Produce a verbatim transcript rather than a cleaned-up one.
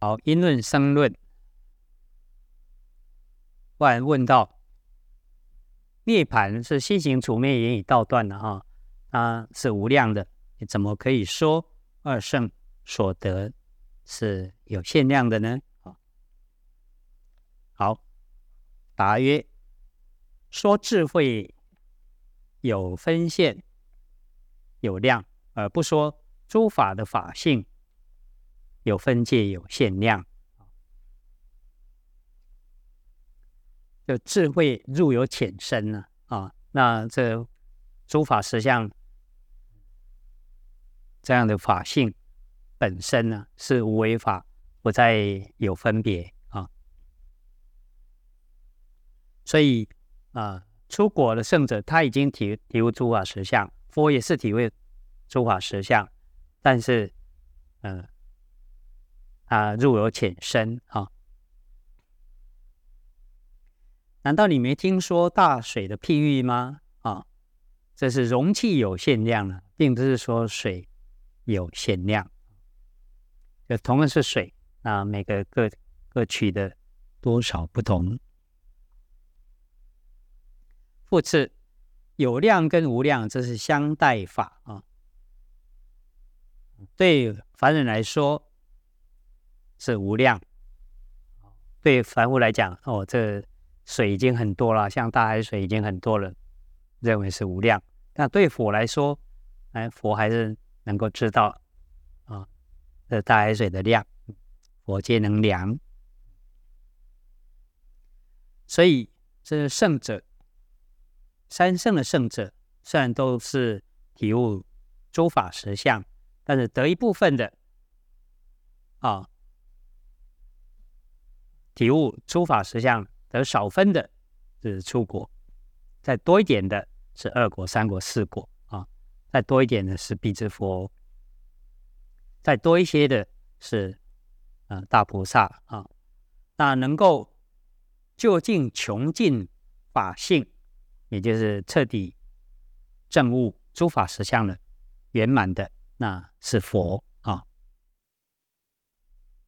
好，因论生论。不然问到涅槃是心行处灭言语道断的哈，它是无量的，你怎么可以说二圣所得是有限量的呢？好，答曰：说智慧有分限有量，而不说诸法的法性有分界有限量。就智慧入有浅深呢、啊，啊，那这诸法实相这样的法性本身呢是无为法，不再有分别啊。所以啊，出果的圣者他已经体体悟诸法实相，佛也是体会诸法实相，但是嗯、呃，他入有浅深啊。难道你没听说大水的譬喻吗？啊，这是容器有限量了，并不是说水有限量。就同样是水，那每个各各取的多少不同。复次，有量跟无量，这是相待法啊。对凡人来说是无量，对凡夫来讲，哦，这水已经很多了，像大海水已经很多了，认为是无量。那对佛来说，哎，佛还是能够知道啊，这大海水的量，佛皆能量。所以这圣者，三圣的圣者，虽然都是体悟诸法实相，但是得一部分的啊，体悟诸法实相得少分的是出果，再多一点的是二果、三果、四果啊，再多一点的是辟支佛，再多一些的是、呃、大菩萨啊。那能够究竟穷尽法性，也就是彻底证悟诸法实相的圆满的，那是佛